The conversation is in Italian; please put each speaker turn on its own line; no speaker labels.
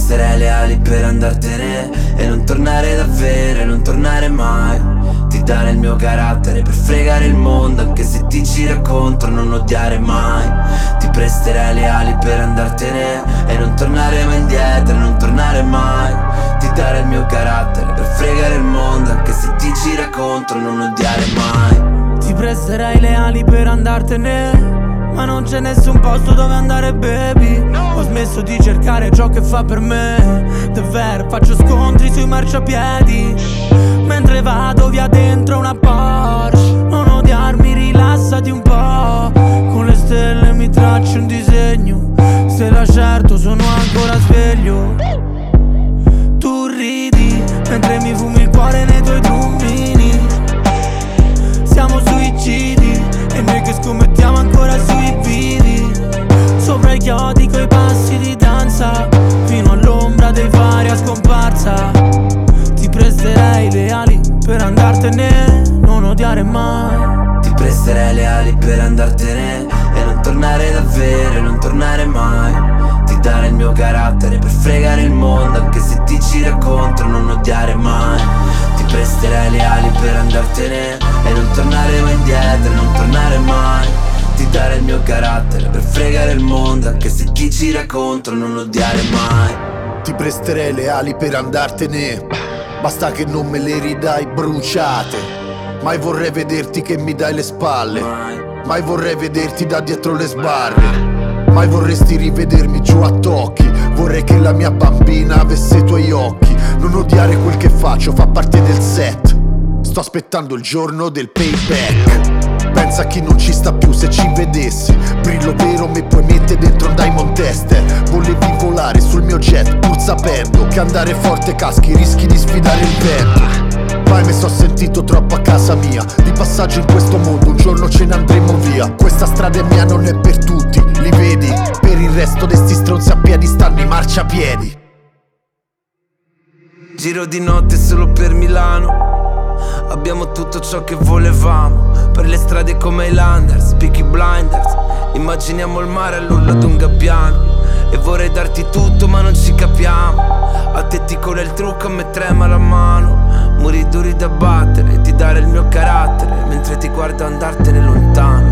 presterei le ali per andartene e non tornare davvero, e non tornare mai. Ti dare il mio carattere per fregare il mondo, anche se ti gira contro, non odiare mai. Ti presterei le ali per andartene e non tornare mai indietro, e non tornare mai. Ti dare il mio carattere per fregare il mondo, anche se ti gira contro, non odiare mai.
Ti presterei le ali per andartene, ma non c'è nessun posto dove andare, baby. Ho smesso di cercare ciò che fa per me. Davvero faccio scontri sui marciapiedi mentre vado via dentro una Porsche. Non odiarmi, rilassati un po'. Con le stelle mi traccio un disegno. Se la certo sono ancora sveglio. Tu ridi mentre mi fumi il cuore nei tuoi drummini. Siamo suicidi e noi che scommettiamo ancora sui vidi. Sopra i chiodi coi passi di danza, fino all'ombra dei fari a scomparsa. Ti presterei le ali per andartene, non odiare mai.
Ti presterei le ali per andartene e non tornare davvero, e non tornare mai. Ti dare il mio carattere per fregare il mondo, anche se ti gira contro, non odiare mai. Ti presterei le ali per andartene e non tornare mai indietro, e non tornare mai. Ti dare il mio carattere per fregare il mondo, anche se ti gira contro, non odiare mai.
Ti presterei le ali per andartene, basta che non me le ridai bruciate. Mai vorrei vederti che mi dai le spalle, mai vorrei vederti da dietro le sbarre. Mai vorresti rivedermi giù a tocchi. Vorrei che la mia bambina avesse i tuoi occhi. Non odiare quel che faccio, fa parte del set. Sto aspettando il giorno del payback. Pensa a chi non ci sta più se ci vedessi. Brillo vero mi puoi mettere dentro un Diamond Tester. Volevi volare sul mio jet pur sapendo che andare forte caschi, rischi di sfidare il vento. Mai mi so sentito troppo a casa mia. Di passaggio in questo mondo, un giorno ce ne andremo via. Questa strada è mia, non è per tutti, li vedi? Per il resto de sti stronzi a piedi stanno i marciapiedi.
Giro di notte solo per Milano, abbiamo tutto ciò che volevamo. Per le strade come Highlanders, Peaky Blinders, immaginiamo il mare all'urlo d'un gabbiano. E vorrei darti tutto ma non ci capiamo. A te ti cola il trucco, a me trema la mano. Muri duri da battere, ti dare il mio carattere mentre ti guardo andartene lontano.